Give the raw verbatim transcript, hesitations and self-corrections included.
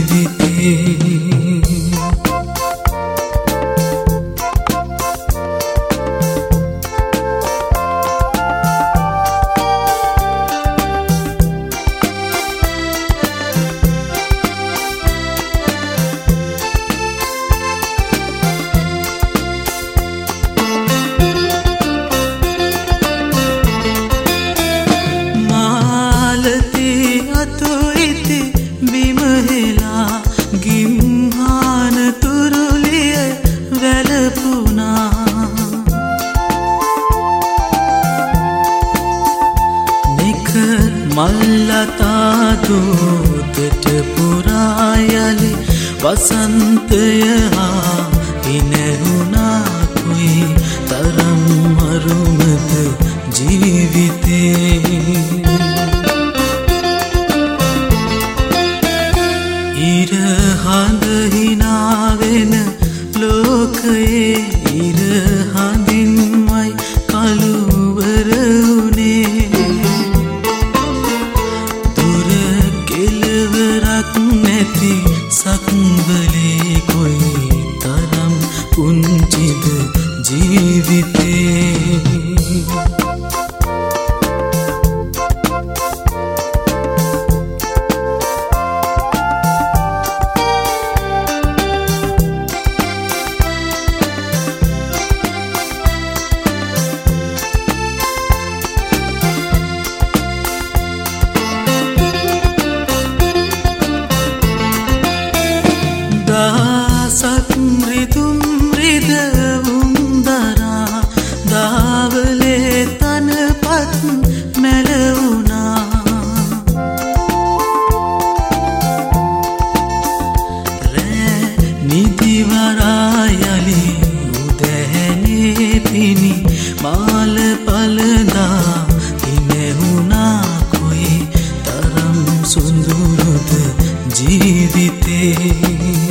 ජීවිතේ මල්ලතා දූතට පුරායලි වසන්තය හා ඉනැහුණා කුයි තරම් මරුමද ජීවිතේ ඉර හඳ හිනාවෙන ලෝකයේ ඉර හඳින්මයි කළුවර වුණේ නැති සක්වලේ කොයි තරම් පුංචිද ජීවිතේ දහසක් රිදුම් රිදවුම් දරා දාවලේ තනපත් මැලවුණා රෑ නිදිවරා යලි උදැහැනේ පිණි මාල පලදා ඉනැහුණා කොයි තරම් සුන්දුරුද ජීවිතේ